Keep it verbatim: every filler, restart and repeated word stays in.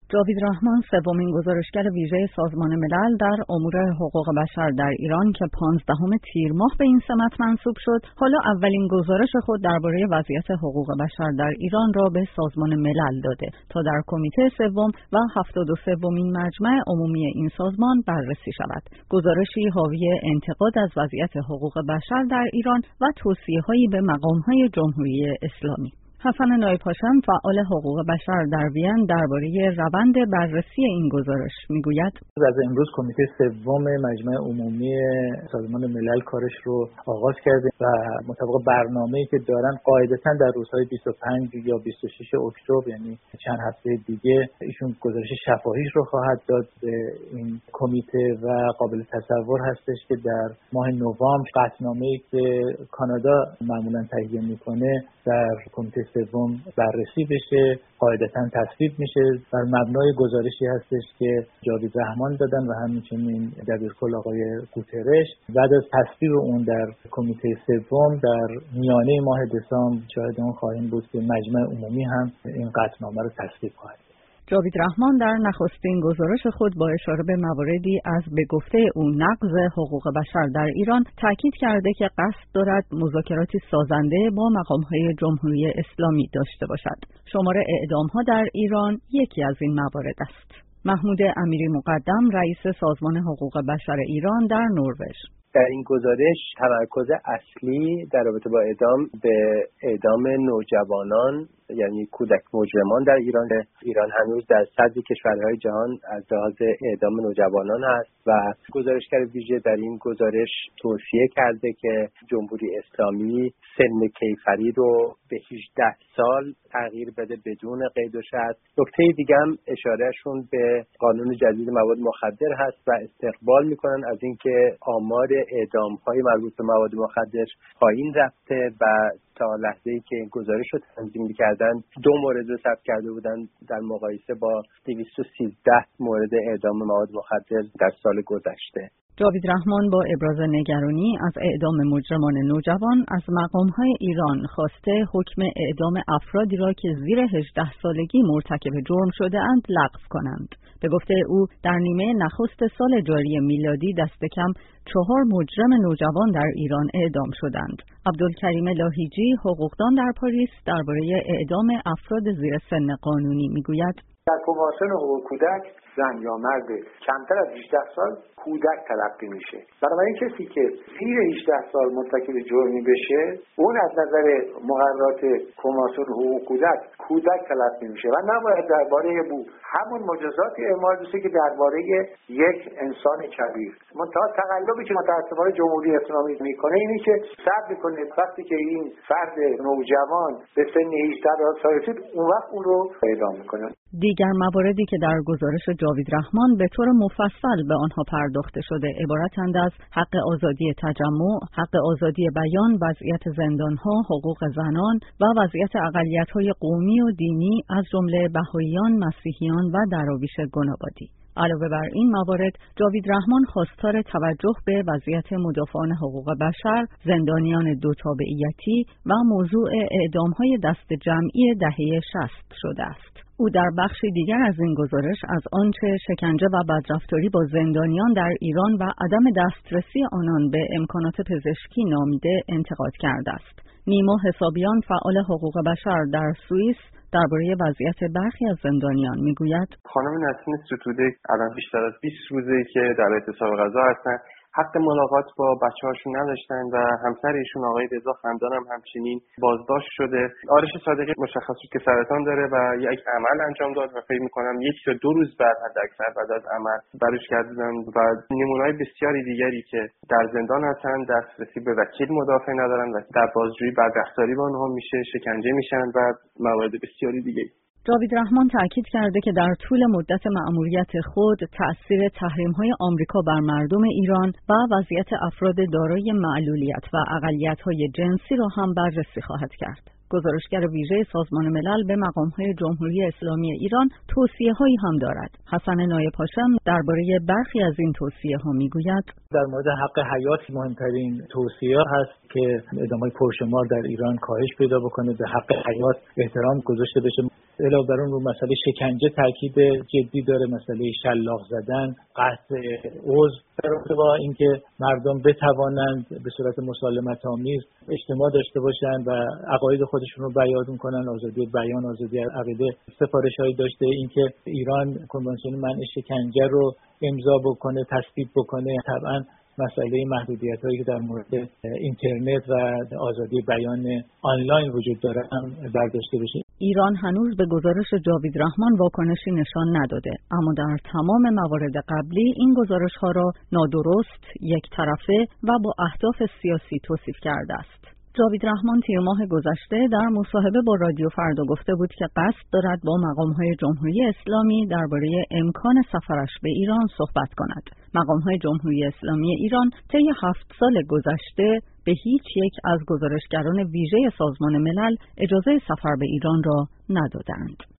جاوید رحمان سومین گزارشگر ویژه سازمان ملل در امور حقوق بشر در ایران که پانزدهم تیر ماه به این سمت منصوب شد، حالا اولین گزارش خود درباره وضعیت حقوق بشر در ایران را به سازمان ملل داده تا در کمیته سوم و هفتاد و سومین مجمع عمومی این سازمان بررسی شود. گزارشی حاوی انتقاد از وضعیت حقوق بشر در ایران و توصیه‌هایی به مقام‌های جمهوری اسلامی. حسن نایپاشم، فعال حقوق بشر در وین، درباره روند بررسی این گزارش میگوید: از امروز کمیته سوم مجمع عمومی سازمان ملل کارش رو آغاز کرده و مطابق برنامه‌ای که دارن قاعدتاً در روزهای بیست و پنج یا بیست و شش اکتبر، یعنی چند هفته دیگه، ایشون گزارش شفاهیش رو خواهد داد به این کمیته و قابل تصور هستش که در ماه نوامبر قطعنامه‌ای که کانادا معمولاً تهیه میکنه در کمیته سوم بررسی بشه، قاعدتاً تصویب میشه. بر مبنای گزارشی هستش که جاوید رحمان دادن و همچنین دبیرکل آقای گوترش. بعد از تصویب اون در کمیته سوم در میانه ماه دسامبر شاهد اون خواهیم بود که مجمع عمومی هم این قطعنامه رو تصویب خواهد. جاوید رحمان در نخستین گزارش خود با اشاره به مواردی از به گفته او نقض حقوق بشر در ایران تاکید کرده که قصد دارد مذاکراتی سازنده با مقام‌های جمهوری اسلامی داشته باشد. شمار اعدام‌ها در ایران یکی از این موارد است. محمود امیری مقدم، رئیس سازمان حقوق بشر ایران در نروژ: در این گزارش تمرکز اصلی در رابطه با اعدام به اعدام نوجوانان، یعنی کودک مجرمان در ایران. ایران هنوز در صدر کشورهای جهان از لحاظ اعدام نوجوانان است و گزارشگر ویژه در این گزارش توصیه کرده که جمهوری اسلامی سن کیفری رو به هجده سال تغییر بده بدون قید و شرط. نکته دیگه هم اشارهشون به قانون جدید مواد مخدر هست و استقبال میکنن از اینکه آمار اعدام‌های مربوط به مواد مخدر پایین رفته و تا لحظه‌ای که این گزارش رو تنظیم می‌کردن دو مورد رو ثبت کرده بودن در مقایسه با دویست و سیزده مورد اعدام مواد مخدر در سال گذشته. جاوید رحمان با ابراز نگرانی از اعدام مجرمان نوجوان از مقام‌های ایران خواسته حکم اعدام افرادی را که زیر هجده سالگی مرتکب جرم شده اند لغو کنند. به گفته او در نیمه نخست سال جاری میلادی دست کم چهار مجرم نوجوان در ایران اعدام شدند. عبدالکریم لاهیجی، حقوقدان در پاریس، درباره اعدام افراد زیر سن قانونی میگوید: در کنوانسیون حقوق کودک زن یا مرد کمتر از هجده سال کودک تلقی میشه. بنابراین کسی که زیر هجده سال مرتکب جرمی بشه اون از نظر مقررات کنوانسیون حقوق کودک کودک تلقی میشه و نباید درباره بو همون مجازاتی اعمال بشه که درباره یک انسان کبیر. منتها تقلبی که متأسفانه جمهوری اسلامی میکنه اینه که صبر میکنه وقتی که این فرد نوجوان به سن هجده سال رسید اون وقت اون رو اعدام میکنه. دیگر مواردی که در گزارش جاوید رحمان به طور مفصل به آنها پرداخته شده عبارتند از حق آزادی تجمع، حق آزادی بیان، وضعیت زندانها، حقوق زنان و وضعیت اقلیت‌های قومی و دینی از جمله بهائیان، مسیحیان و دراویش گنابادی. علاوه بر این موارد، جاوید رحمان خواستار توجه به وضعیت مدافعان حقوق بشر، زندانیان دو تابعیتی و موضوع اعدام‌های دست جمعی دهه شصت شده است. او در بخشی دیگر از این گزارش از آنچه شکنجه و بدرفتاری با زندانیان در ایران و عدم دسترسی آنان به امکانات پزشکی نامیده انتقاد کرده است. نیما حسابیان، فعال حقوق بشر در سوئیس، درباره وضعیت برخی از زندانیان میگوید: خانم نسرین ستوده الان بیشتر از بیست روزه که در اعتصاب غذا هستن، حق ملاقات با بچه‌هاشون نداشتن و همسر ایشون آقای رضا خندان هم همچنین بازداشت شده. آرش صادقی مشخص شد که سرطان داره و یک عمل انجام داد و فکر می‌کنم یک یا دو روز بعد حداکثر بعد از عمل برش کردن و نمونه‌های بسیاری دیگری که در زندان هستن، دسترسی به وکیل مدافع ندارن و در بازجویی بدرفتاری با آنها میشه، شکنجه میشن و موارد بسیاری دیگه. جاوید رحمان تأکید کرده که در طول مدت مأموریت خود تأثیر تحریم‌های آمریکا بر مردم ایران و وضعیت افراد دارای معلولیت و اقلیت‌های جنسی را هم بررسی خواهد کرد. گزارشگر ویژه سازمان ملل به مقام‌های جمهوری اسلامی ایران توصیه‌هایی هم دارد. حسن نایب هاشم درباره برخی از این توصیه ها میگوید: در مورد حق حیات مهمترین توصیه هست که ادامه پرشمار در ایران کاهش پیدا بکنه، به حق حیات احترام گذاشته بشه. علاوه بر اون رو مسئله شکنجه تاکید جدی داره، مسئله شلاق زدن، قطع عضو، در با اینکه مردم بتوانند به صورت مسالمت آمیز اجتماع داشته باشند و عقاید خودشون رو بیان کنن، آزادی بیان، آزادی عقیده. سفارش‌هایی داشته اینکه ایران کنوانسیون منع شکنجه رو امضا بکنه، تصویب بکنه. طبعا مسئله محدودیت‌هایی که در مورد اینترنت و آزادی بیان آنلاین وجود داره هم برداشته بشه. ایران هنوز به گزارش جاوید رحمان واکنشی نشان نداده، اما در تمام موارد قبلی این گزارش‌ها را نادرست، یک طرفه و با اهداف سیاسی توصیف کرده است. جاوید رحمان طی ماه گذشته در مصاحبه با رادیو فردا گفته بود که قصد دارد با مقام‌های جمهوری اسلامی درباره امکان سفرش به ایران صحبت کند. مقام‌های جمهوری اسلامی ایران طی هفت سال گذشته به هیچ یک از گزارشگران ویژه سازمان ملل اجازه سفر به ایران را ندادند.